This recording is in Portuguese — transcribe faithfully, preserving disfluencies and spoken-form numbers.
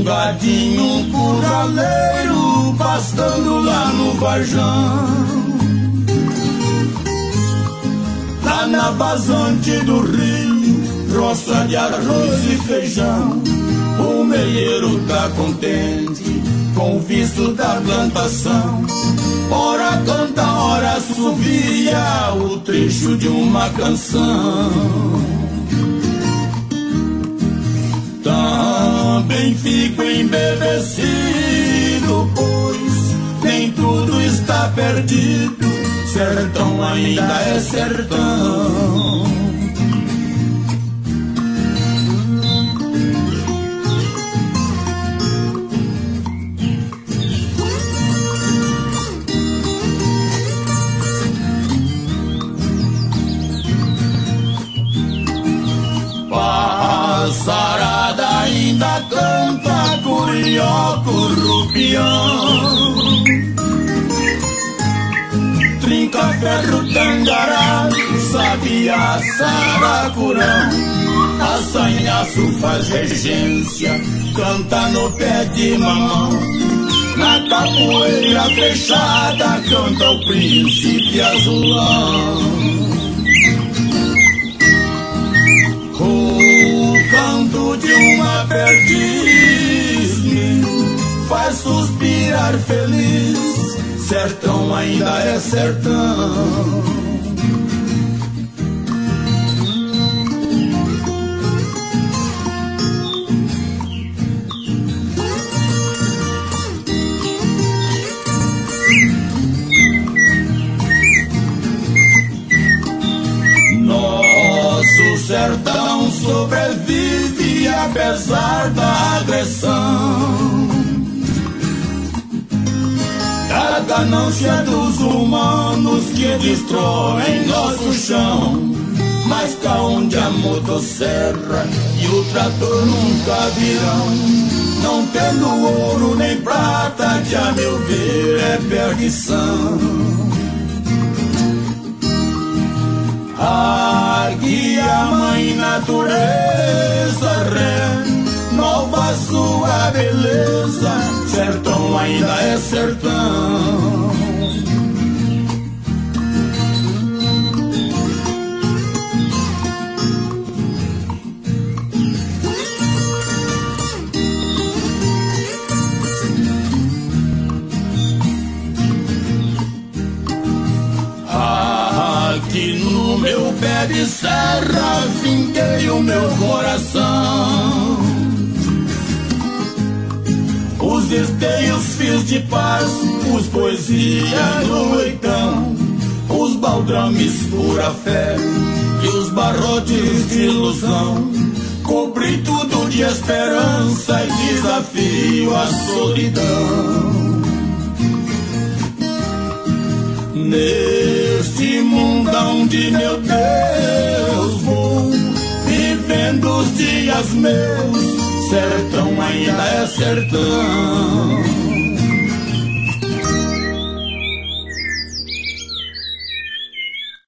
um gatinho curraleiro pastando lá no Varjão. Lá na vazante do rio, roça de arroz e feijão, o meieiro tá contente com o visto da plantação. Ora canta, ora subia o trecho de uma canção. Também fico embevecido, pois nem tudo está perdido, sertão ainda é sertão. Passarada ainda canta curió, currupião, trinca, ferro, tangará, sabiá, saracurão, assanhaço faz regência, canta no pé de mamão. Na capoeira fechada canta o príncipe azulão. O canto de uma perdiz me faz suspirar feliz, sertão ainda é sertão. Nosso sertão sobrevive apesar da agressão, da ganância dos humanos que destroem nosso chão. Mas cá onde a motosserra e o trator nunca virão, não tendo ouro nem prata, que a meu ver é perdição. Aqui a mãe natureza renova sua beleza, sertão ainda é sertão. Aqui no meu pé de serra finquei o meu coração, os esteios fiz de paz, os poesia no leitão, os baldrames pura fé e os barrotes de ilusão. Cobri tudo de esperança e desafio à solidão. Neste mundão de meu Deus vou vivendo os dias meus, sertão ainda é sertão.